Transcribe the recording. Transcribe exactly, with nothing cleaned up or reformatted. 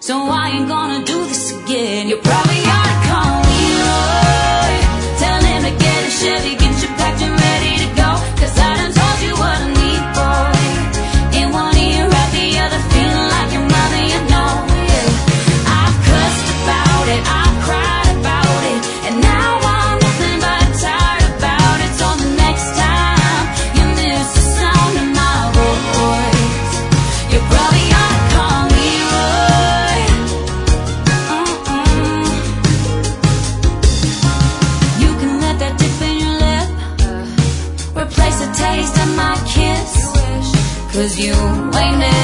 so I ain't gonna do this again. You probably ought to call Leroy, tell him to get a Chevy, get you packed and ready to go, cause I done told you what I need, boy. In one ear, out the other, feeling like your mother, you know, yeah. I've cussed about it, I've cried about it, and now I'm nothing but tired about it. So the next time you miss the sound of my voice, you probably ought to call Leroy. Mm-mm. You can let that dip in your lip replace the taste of my kiss, cause you ain't never